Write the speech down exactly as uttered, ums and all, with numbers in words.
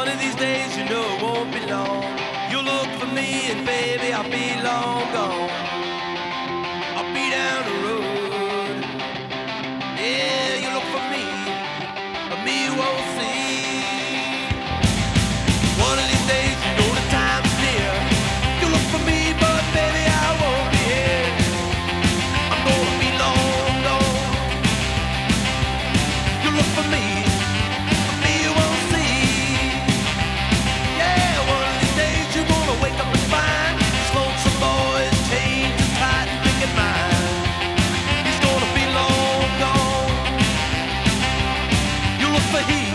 One of these days, you know it won't be long. You'll look for me and baby, I'll be long gone. I'll be down the road. Yeah, you look for me, but me you won't see. One of these days, you know the time's near. You look for me, but baby, I won't be here. I'm gonna be long gone. You look for me, but me you won't see. Yeah, one of these days you're gonna wake up and find this lonesome boy's chained and tight and thinking mine. He's gonna be long gone. You look for he.